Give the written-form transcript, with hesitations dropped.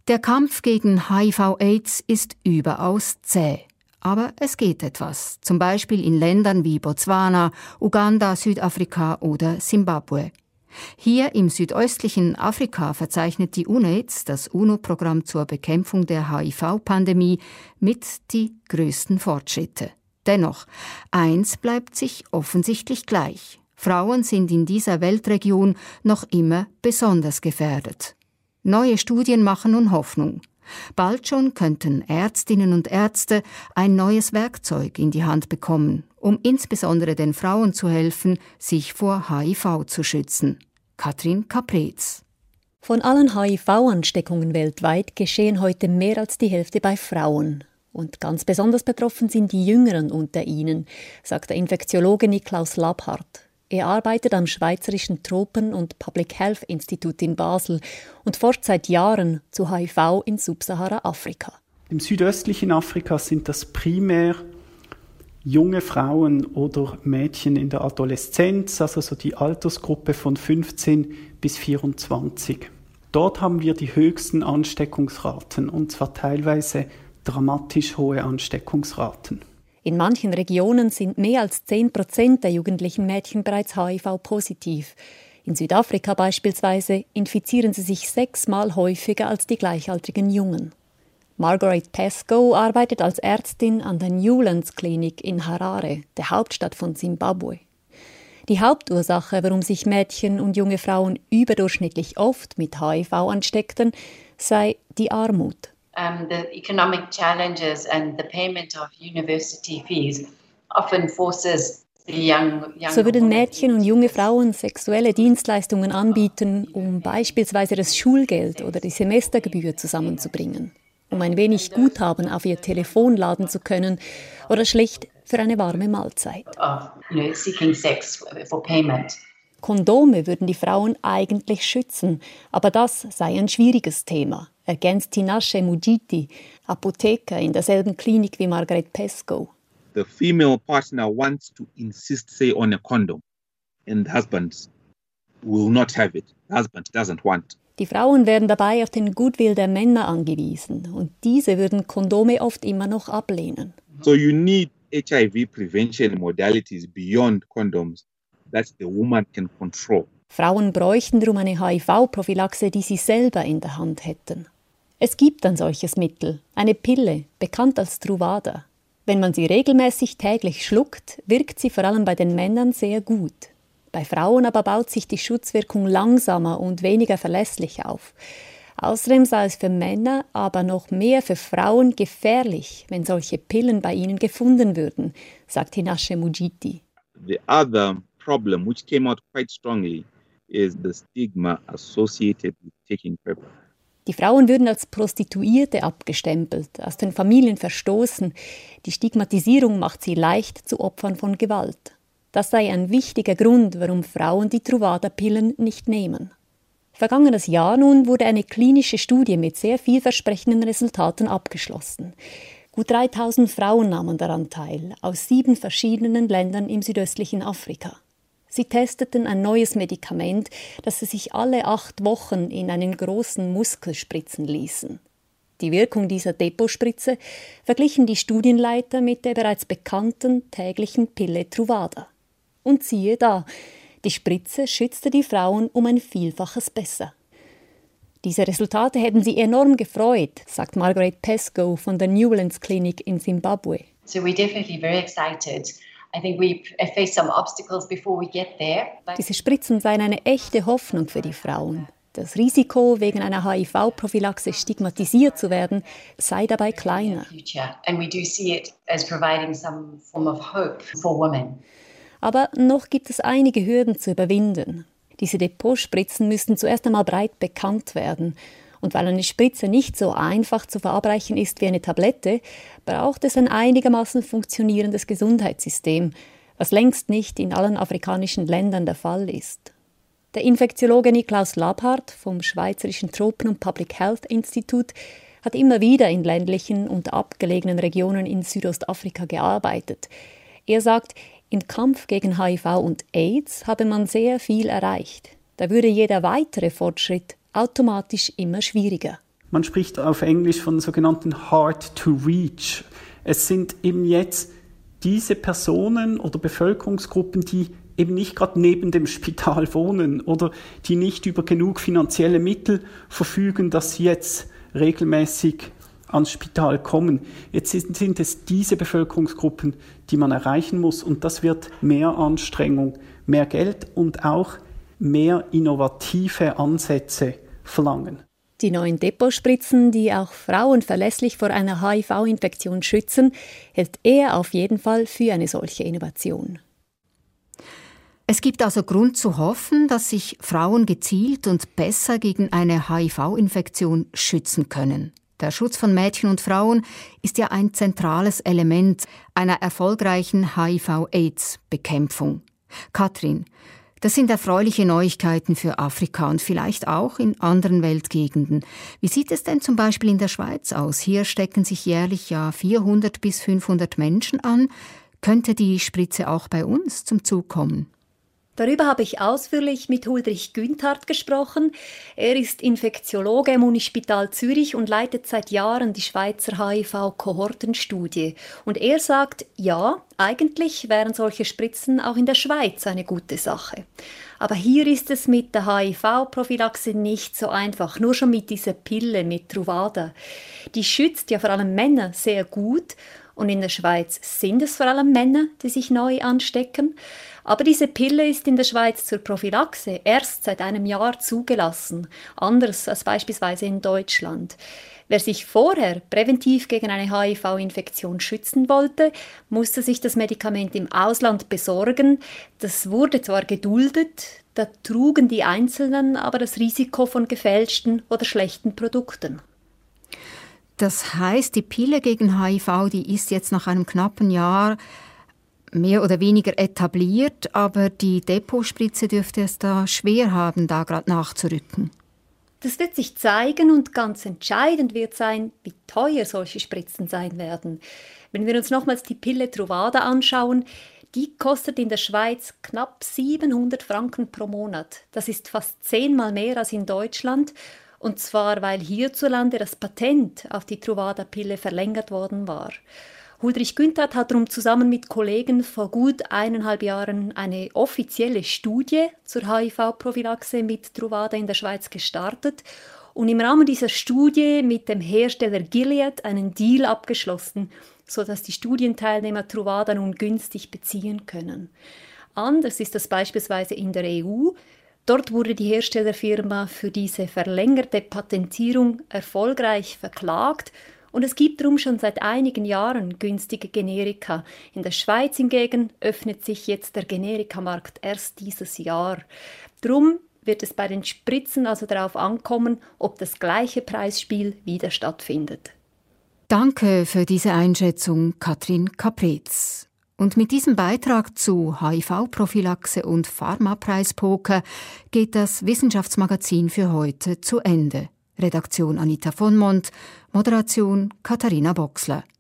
Der Kampf gegen HIV/AIDS ist überaus zäh. Aber es geht etwas, zum Beispiel in Ländern wie Botswana, Uganda, Südafrika oder Simbabwe. Hier im südöstlichen Afrika verzeichnet die UNAIDS, das UNO-Programm zur Bekämpfung der HIV-Pandemie, mit die größten Fortschritte. Dennoch, eins bleibt sich offensichtlich gleich. Frauen sind in dieser Weltregion noch immer besonders gefährdet. Neue Studien machen nun Hoffnung. Bald schon könnten Ärztinnen und Ärzte ein neues Werkzeug in die Hand bekommen, um insbesondere den Frauen zu helfen, sich vor HIV zu schützen. Katrin Caprez. Von allen HIV-Ansteckungen weltweit geschehen heute mehr als die Hälfte bei Frauen. Und ganz besonders betroffen sind die Jüngeren unter ihnen, sagt der Infektiologe Niklaus Labhardt. Er arbeitet am Schweizerischen Tropen- und Public Health Institut in Basel und forscht seit Jahren zu HIV in Subsahara-Afrika. Im südöstlichen Afrika sind das primär junge Frauen oder Mädchen in der Adoleszenz, also so die Altersgruppe von 15 bis 24. Dort haben wir die höchsten Ansteckungsraten, und zwar teilweise dramatisch hohe Ansteckungsraten. In manchen Regionen sind mehr als 10% der jugendlichen Mädchen bereits HIV-positiv. In Südafrika beispielsweise infizieren sie sich 6-mal häufiger als die gleichaltrigen Jungen. Margaret Pascoe arbeitet als Ärztin an der Newlands Klinik in Harare, der Hauptstadt von Simbabwe. Die Hauptursache, warum sich Mädchen und junge Frauen überdurchschnittlich oft mit HIV ansteckten, sei die Armut. The economic challenges and the payment of university fees often forces the young So würden Mädchen und junge Frauen sexuelle Dienstleistungen anbieten, um beispielsweise das Schulgeld oder die Semestergebühr zusammenzubringen, um ein wenig Guthaben auf ihr Telefon laden zu können oder schlicht für eine warme Mahlzeit. Seeking sex for payment. Kondome würden die Frauen eigentlich schützen, aber das sei ein schwieriges Thema, ergänzt Tinashe Mujiti, Apotheker in derselben Klinik wie Margaret Pascoe. The female partner wants to insist, say, on a condom, and the husband will not have it. The husband doesn't want. Die Frauen werden dabei auf den Goodwill der Männer angewiesen und diese würden Kondome oft immer noch ablehnen. So you need HIV prevention modalities beyond condoms that the woman can control. Frauen bräuchten darum eine HIV-Prophylaxe, die sie selber in der Hand hätten. Es gibt ein solches Mittel, eine Pille, bekannt als Truvada. Wenn man sie regelmäßig täglich schluckt, wirkt sie vor allem bei den Männern sehr gut. Bei Frauen aber baut sich die Schutzwirkung langsamer und weniger verlässlich auf. Außerdem sei es für Männer, aber noch mehr für Frauen gefährlich, wenn solche Pillen bei ihnen gefunden würden, sagt Tinashe Mujiti. The other problem which came out quite strongly is the stigma associated with taking PrEP. Die Frauen würden als Prostituierte abgestempelt, aus den Familien verstoßen. Die Stigmatisierung macht sie leicht zu Opfern von Gewalt. Das sei ein wichtiger Grund, warum Frauen die Truvada-Pillen nicht nehmen. Vergangenes Jahr nun wurde eine klinische Studie mit sehr vielversprechenden Resultaten abgeschlossen. Gut 3000 Frauen nahmen daran teil, aus 7 verschiedenen Ländern im südöstlichen Afrika. Sie testeten ein neues Medikament, das sie sich alle 8 Wochen in einen großen Muskel spritzen ließen. Die Wirkung dieser Depotspritze verglichen die Studienleiter mit der bereits bekannten täglichen Pille Truvada. Und siehe da, die Spritze schützte die Frauen um ein Vielfaches besser. Diese Resultate hätten sie enorm gefreut, sagt Margaret Pascoe von der Newlands Klinik in Simbabwe. So we're definitely very excited. I think we face some obstacles before we get there. Diese Spritzen seien eine echte Hoffnung für die Frauen. Das Risiko, wegen einer HIV-Prophylaxe stigmatisiert zu werden, sei dabei kleiner. And we do see it as providing some form of hope for women. Aber noch gibt es einige Hürden zu überwinden. Diese Depotspritzen müssten zuerst einmal breit bekannt werden. Und weil eine Spritze nicht so einfach zu verabreichen ist wie eine Tablette, braucht es ein einigermaßen funktionierendes Gesundheitssystem, was längst nicht in allen afrikanischen Ländern der Fall ist. Der Infektiologe Niklaus Labhardt vom Schweizerischen Tropen- und Public Health Institut hat immer wieder in ländlichen und abgelegenen Regionen in Südostafrika gearbeitet. Er sagt, im Kampf gegen HIV und AIDS habe man sehr viel erreicht. Da würde jeder weitere Fortschritt automatisch immer schwieriger. Man spricht auf Englisch von sogenannten Hard to Reach. Es sind eben jetzt diese Personen oder Bevölkerungsgruppen, die eben nicht gerade neben dem Spital wohnen oder die nicht über genug finanzielle Mittel verfügen, dass sie jetzt regelmäßig ans Spital kommen. Jetzt sind es diese Bevölkerungsgruppen, die man erreichen muss, und das wird mehr Anstrengung, mehr Geld und auch mehr innovative Ansätze verlangen. Die neuen Depotspritzen, die auch Frauen verlässlich vor einer HIV-Infektion schützen, hält er auf jeden Fall für eine solche Innovation. Es gibt also Grund zu hoffen, dass sich Frauen gezielt und besser gegen eine HIV-Infektion schützen können. Der Schutz von Mädchen und Frauen ist ja ein zentrales Element einer erfolgreichen HIV-AIDS-Bekämpfung. Katrin, das sind erfreuliche Neuigkeiten für Afrika und vielleicht auch in anderen Weltgegenden. Wie sieht es denn zum Beispiel in der Schweiz aus? Hier stecken sich jährlich 400 bis 500 Menschen an. Könnte die Spritze auch bei uns zum Zug kommen? Darüber habe ich ausführlich mit Huldrych Günthardt gesprochen. Er ist Infektiologe im Unispital Zürich und leitet seit Jahren die Schweizer HIV-Kohortenstudie. Und er sagt, ja, eigentlich wären solche Spritzen auch in der Schweiz eine gute Sache. Aber hier ist es mit der HIV-Prophylaxe nicht so einfach, nur schon mit dieser Pille, mit Truvada. Die schützt ja vor allem Männer sehr gut. Und in der Schweiz sind es vor allem Männer, die sich neu anstecken. Aber diese Pille ist in der Schweiz zur Prophylaxe erst seit einem Jahr zugelassen, anders als beispielsweise in Deutschland. Wer sich vorher präventiv gegen eine HIV-Infektion schützen wollte, musste sich das Medikament im Ausland besorgen. Das wurde zwar geduldet, da trugen die Einzelnen aber das Risiko von gefälschten oder schlechten Produkten. Das heißt, die Pille gegen HIV, die ist jetzt nach einem knappen Jahr mehr oder weniger etabliert, aber die Depotspritze dürfte es da schwer haben, da gerade nachzurücken. Das wird sich zeigen und ganz entscheidend wird sein, wie teuer solche Spritzen sein werden. Wenn wir uns nochmals die Pille Truvada anschauen, die kostet in der Schweiz knapp 700 Franken pro Monat. Das ist fast 10-mal mehr als in Deutschland. Und zwar, weil hierzulande das Patent auf die Truvada-Pille verlängert worden war. Huldrych Günthardt hat darum zusammen mit Kollegen vor gut 1,5 Jahren eine offizielle Studie zur HIV-Prophylaxe mit Truvada in der Schweiz gestartet und im Rahmen dieser Studie mit dem Hersteller Gilead einen Deal abgeschlossen, sodass die Studienteilnehmer Truvada nun günstig beziehen können. Anders ist das beispielsweise in der EU. Dort wurde die Herstellerfirma für diese verlängerte Patentierung erfolgreich verklagt und es gibt darum schon seit einigen Jahren günstige Generika. In der Schweiz hingegen öffnet sich jetzt der Generikamarkt erst dieses Jahr. Darum wird es bei den Spritzen also darauf ankommen, ob das gleiche Preisspiel wieder stattfindet. Danke für diese Einschätzung, Katrin Kapretz. Und mit diesem Beitrag zu HIV-Prophylaxe und Pharmapreispoker geht das Wissenschaftsmagazin für heute zu Ende. Redaktion Anita von Mont, Moderation Katharina Boxler.